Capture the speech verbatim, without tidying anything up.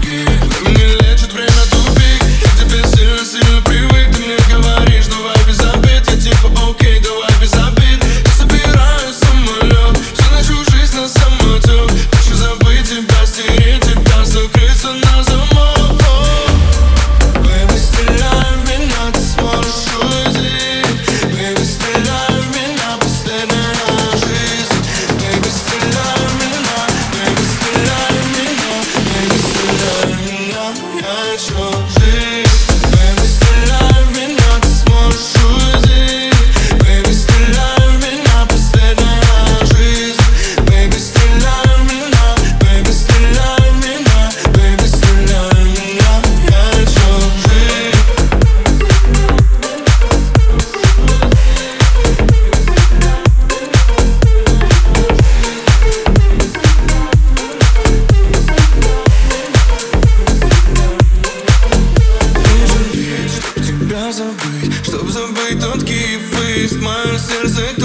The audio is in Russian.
звонки. Времени лечит, время тупик. Я тебе сильно-сильно привык. Ты мне говоришь, давай без обид. Я типа окей, давай без обид. Я собираю самолет, всю нашу жизнь на самотек. Хочу забыть тебя, стереть тебя, закрыться на замок. Baby, стреляй в меня, ты сможешь уйти. Baby, стреляй в меня, последняя жизнь. Baby, стреляй в меня, baby, стреляй в меня, baby, стреляй в меня, я хочу жить. Baby, стреляй в меня, ты сможешь уйти. Baby, стреляй в меня, последняя жизнь. Baby, стреляй в меня, baby, стреляй в меня, baby, стреляй в меня, я хочу жить. Тебя забыть, чтоб забыть тот киев, мое сердце